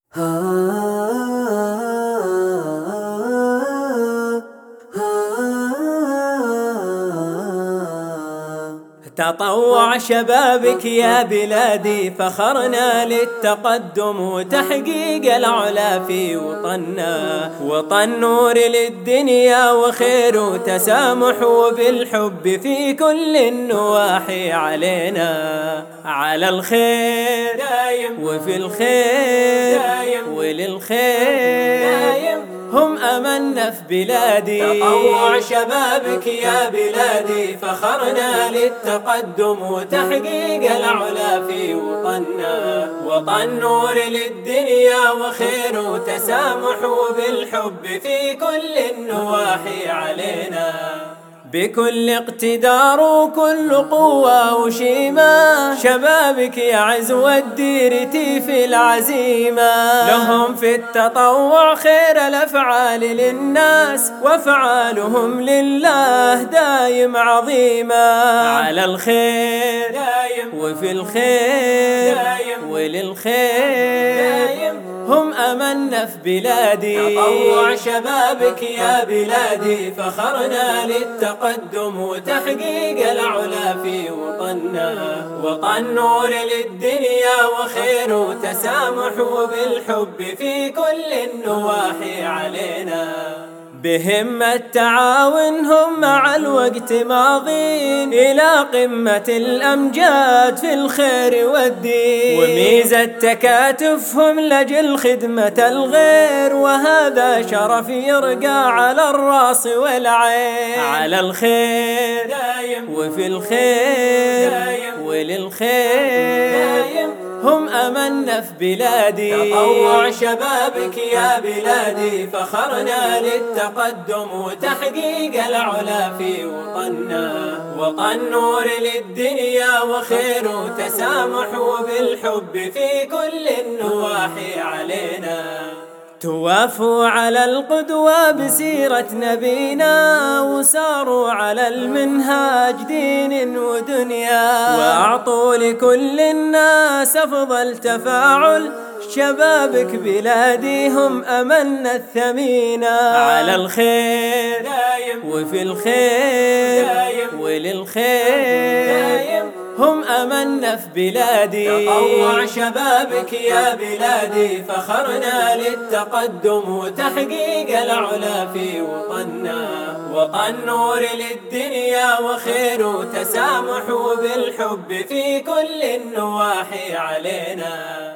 تطوع شبابك يا بلادي، فخرنا للتقدم وتحقيق العلا في وطننا. وطن نور للدنيا وخير وتسامح وبالحب في كل النواحي علينا. على الخير دايم وفي الخير دايم وللخير دايم هم أملنا في بلادي. تطوع شبابك يا بلادي، فخرنا للتقدم وتحقيق العلا في وطننا. وطن نور للدنيا وخير وتسامح وبالحب في كل النواحي علينا. بكل اقتدار وكل قوة وشيمة، شبابك يعز والديرتي في العزيمة. لهم في التطوع خير الأفعال للناس، وأفعالهم لله دايم عظيمة. على الخير دايم وفي الخير دايم وللخير دايم هم أملنا في بلادي. تطوع شبابك يا بلادي، فخرنا للتقدم وتحقيق العلا في وطننا. وطن نور للدنيا وخير وتسامح وبالحب في كل النواحي علينا. بهم التعاون هم مع الوقت ماضين إلى قمة الأمجاد في الخير والدين. وميزة تكاتفهم لجل خدمة الغير، وهذا شرف يرقى على الراس والعين. على الخير دايم وفي الخير دايم وللخير دايم هم أملنا في بلادي. تطوع شبابك يا بلادي، فخرنا للتقدم وتحقيق العلا في وطننا. وطن نور للدنيا وخير وتسامح وبالحب في كل النواحي علينا. توافوا على القدوة بسيرة نبينا، وساروا على المنهاج دين ودنيا. وأعطوا لكل الناس أفضل تفاعل، شبابك بلادي هم أملنا الثمينة. على الخير دايم وفي الخير دايم وللخير دايم هم أملنا في بلادي. تطوع شبابك يا بلادي، فخرنا للتقدم وتحقيق العلا في وطننا. وطن نور للدنيا وخير وتسامح وبالحب في كل النواحي علينا.